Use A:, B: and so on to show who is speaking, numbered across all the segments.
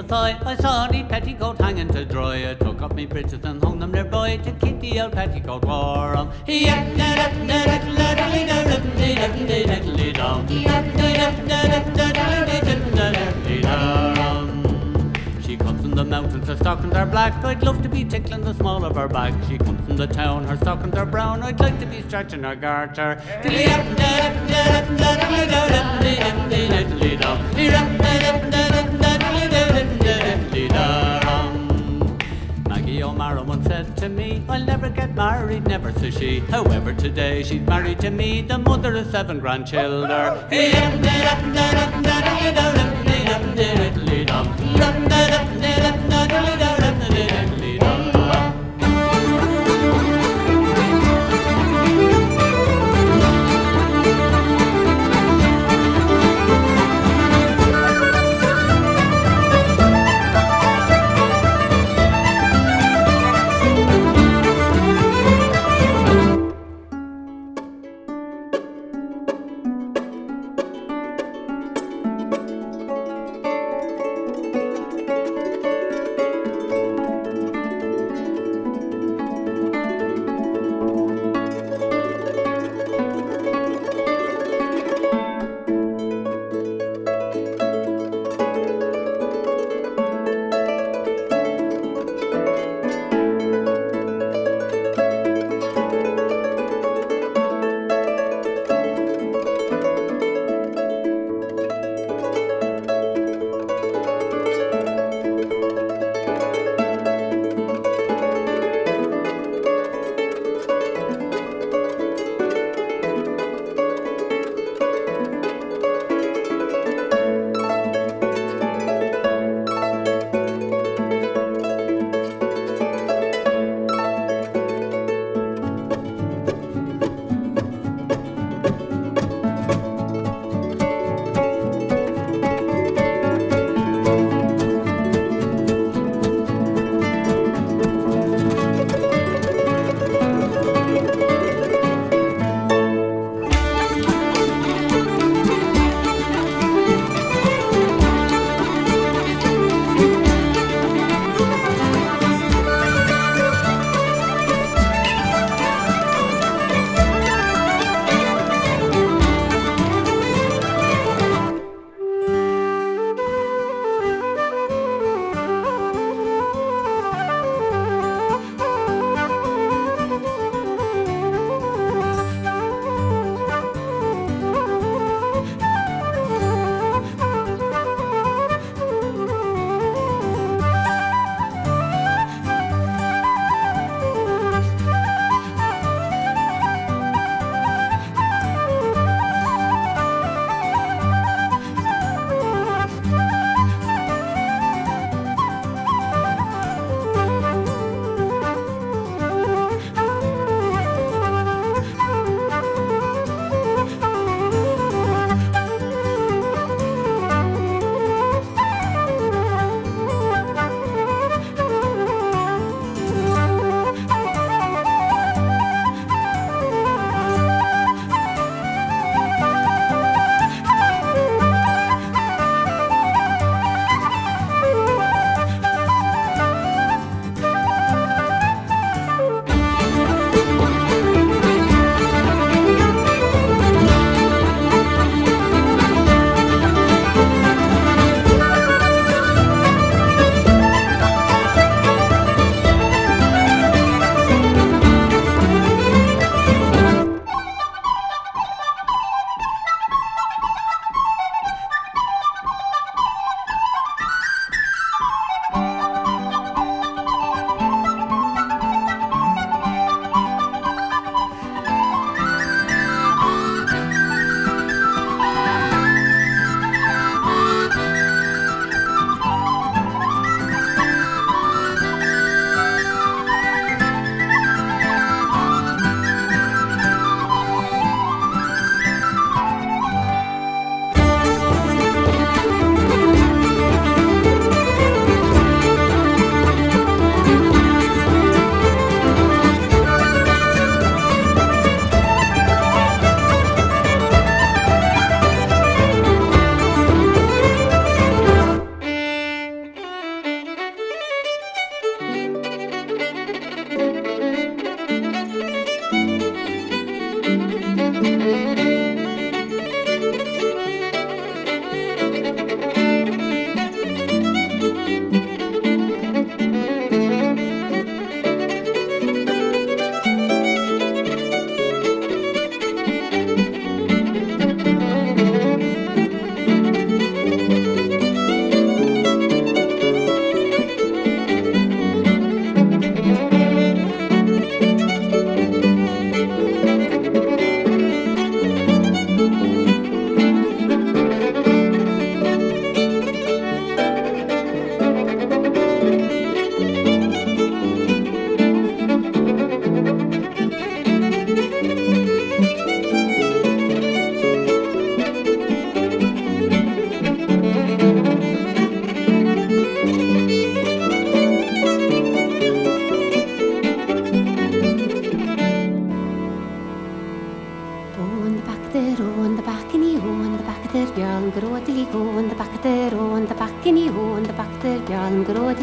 A: thigh. I saw the petticoat hanging to dry. I took up me breeches and hung them thereby to keep the old petticoat warm. She comes from the mountains, her stockings are black. I'd love to be tickling the small of her back. She comes from the town, her stockings are brown. I'd like to be stretching her garter. Maggie O'Mara once said to me, I'll never get married, never, says she. However, today she's married to me, the mother of 7 grandchildren.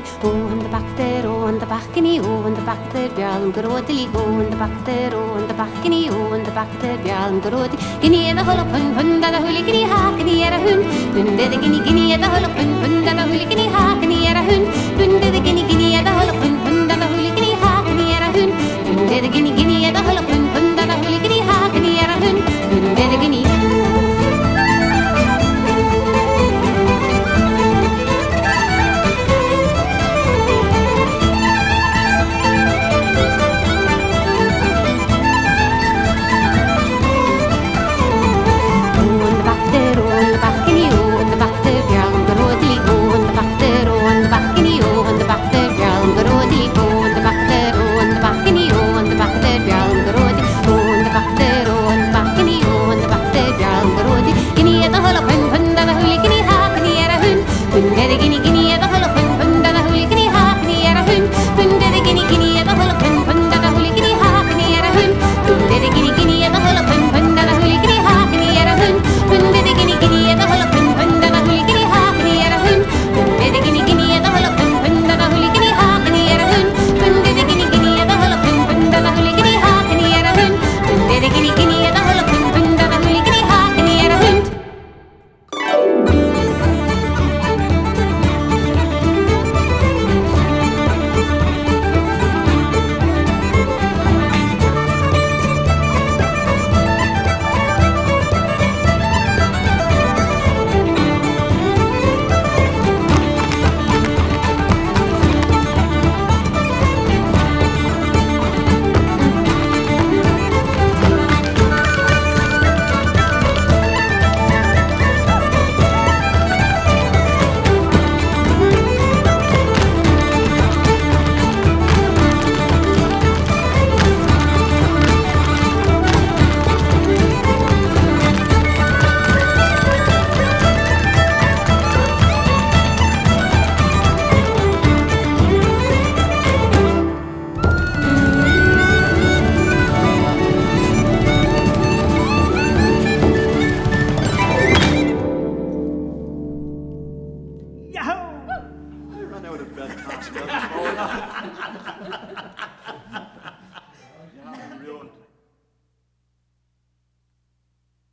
B: oh and the back there, oh and the backini, oh and the back there, Bjarl Grodeli, oh and the back there, oh and the backini, oh and the back there, Bjarl Grodi, Guinea and the hole pun da the hooligan hackney at a hun, Bunde the guinea at the hole pun da the hooligan hackney at a hun, Bunde the guinea at the hole pun da the hooligan hackney at a hun, Bunde the guinea at the hole pun da the hooligan hackney at a hun, Bunde the guinea.
C: I run out of bed.